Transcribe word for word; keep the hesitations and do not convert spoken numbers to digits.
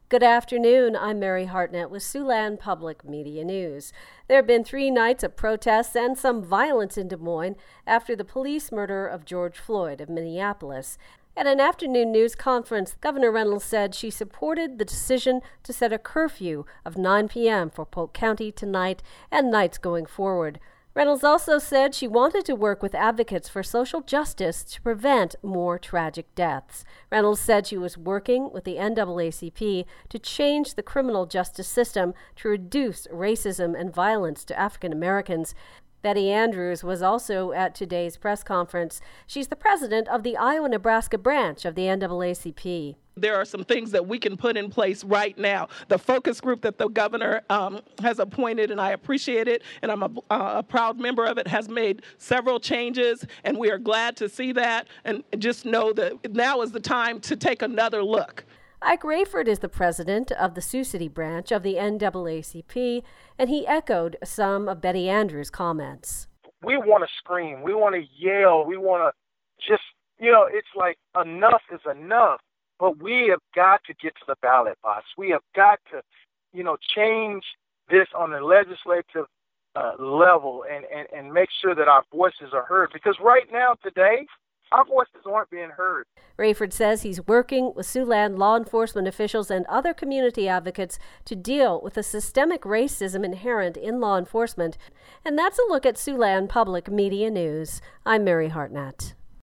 Good afternoon. I'm Mary Hartnett with Siouxland Public Media News. There have been three nights of protests and some violence in Des Moines after the police murder of George Floyd of Minneapolis. At an afternoon news conference, Governor Reynolds said she supported the decision to set a curfew of nine p.m. for Polk County tonight and nights going forward. Reynolds also said she wanted to work with advocates for social justice to prevent more tragic deaths. Reynolds said she was working with the N double A C P to change the criminal justice system to reduce racism and violence to African Americans. Betty Andrews was also at today's press conference. She's the president of the Iowa-Nebraska branch of the N double A C P. There are some things that we can put in place right now. The focus group that the governor um, has appointed, and I appreciate it, and I'm a, uh, a proud member of it, has made several changes, and we are glad to see that. And just know that now is the time to take another look. Ike Rayford is the president of the Sioux City branch of the N double A C P, and he echoed some of Betty Andrews' comments. We want to scream. We want to yell. We want to just, you know, it's like enough is enough. But we have got to get to the ballot box. We have got to, you know, change this on the legislative uh, level and, and, and make sure that our voices are heard. Because right now, today, our voices aren't being heard. Rayford says he's working with Siouxland law enforcement officials and other community advocates to deal with the systemic racism inherent in law enforcement. And that's a look at Siouxland Public Media News. I'm Mary Hartnett.